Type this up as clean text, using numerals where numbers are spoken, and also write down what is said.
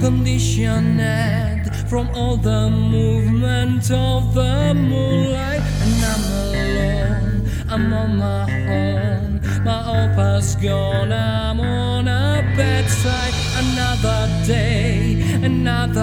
conditioned from all the movement of the moonlight. And I'm alone, I'm on my own. My opus gone, I'm on a bedside. Another day, another